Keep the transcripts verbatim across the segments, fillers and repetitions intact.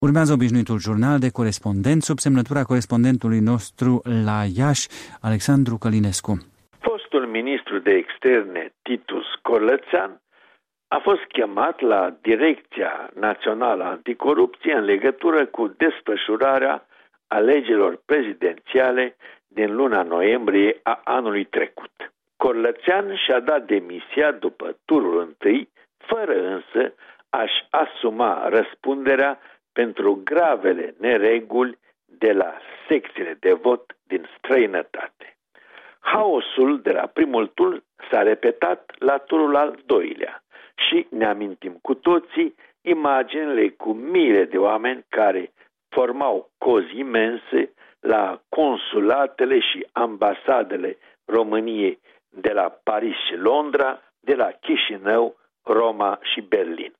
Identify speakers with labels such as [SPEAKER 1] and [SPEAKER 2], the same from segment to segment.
[SPEAKER 1] Urmează obișnuitul jurnal de corespondent sub semnătura corespondentului nostru la Iași, Alexandru Călinescu.
[SPEAKER 2] Fostul ministru de externe Titus Corlățean a fost chemat la Direcția Națională Anticorupție în legătură cu desfășurarea alegerilor prezidențiale din luna noiembrie a anului trecut. Corlățean și-a dat demisia după turul întâi, fără însă a-și asuma răspunderea pentru gravele nereguli de la secțiile de vot din străinătate. Haosul de la primul tur s-a repetat la turul al doilea și ne amintim cu toții imaginile cu miile de oameni care formau cozi imense la consulatele și ambasadele României de la Paris și Londra, de la Chișinău, Roma și Berlin.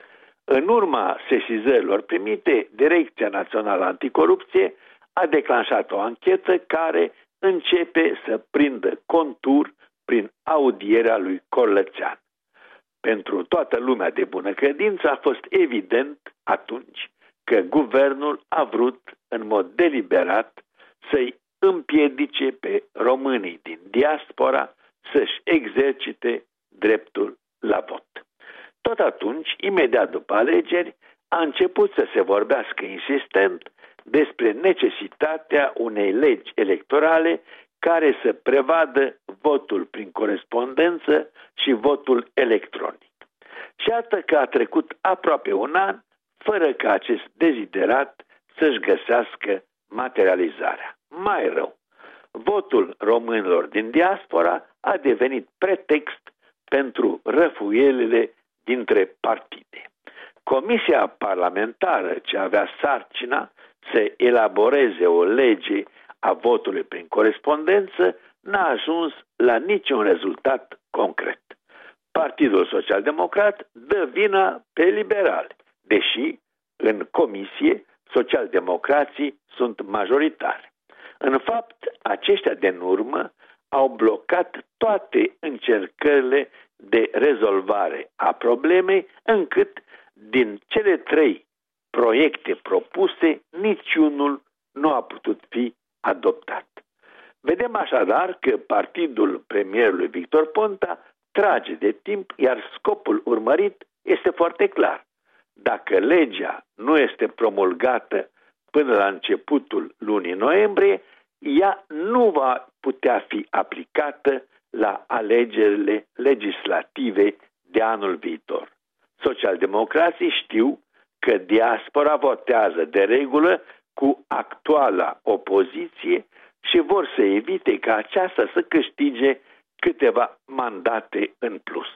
[SPEAKER 2] În urma sesizărilor primite, Direcția Națională Anticorupție a declanșat o anchetă care începe să prindă contur prin audierea lui Corlățean. Pentru toată lumea de bună credință a fost evident atunci că guvernul a vrut în mod deliberat să-i împiedice pe românii din diaspora să-și exercite dreptul la vot. Tot atunci, imediat după alegeri, a început să se vorbească insistent despre necesitatea unei legi electorale care să prevadă votul prin corespondență și votul electronic. Și iată că a trecut aproape un an fără ca acest deziderat să-și găsească materializarea. Mai rău, votul românilor din diaspora a devenit pretext pentru răfuielile dintre partide. Comisia parlamentară ce avea sarcina să elaboreze o lege a votului prin corespondență n-a ajuns la niciun rezultat concret. Partidul Social-Democrat dă vina pe liberali, deși în comisie socialdemocrații sunt majoritari. În fapt, aceștia din urmă au blocat toate încercările de rezolvare a problemei, încât din cele trei proiecte propuse, niciunul nu a putut fi adoptat. Vedem așadar că partidul premierului Victor Ponta trage de timp, iar scopul urmărit este foarte clar. Dacă legea nu este promulgată până la începutul lunii noiembrie, ea nu va putea fi aplicată la alegerile legislative de anul viitor. Socialdemocrații știu că diaspora votează de regulă cu actuala opoziție și vor să evite ca aceasta să câștige câteva mandate în plus.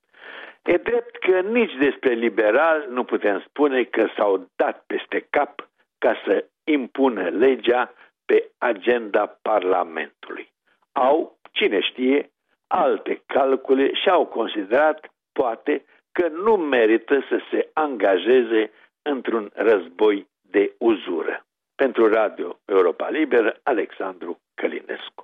[SPEAKER 2] E drept că nici despre liberali nu putem spune că s-au dat peste cap ca să impună legea pe agenda Parlamentului. Au, cine știe, alte calcule și au considerat, poate, că nu merită să se angajeze într-un război de uzură. Pentru Radio Europa Liberă, Alexandru Călinescu.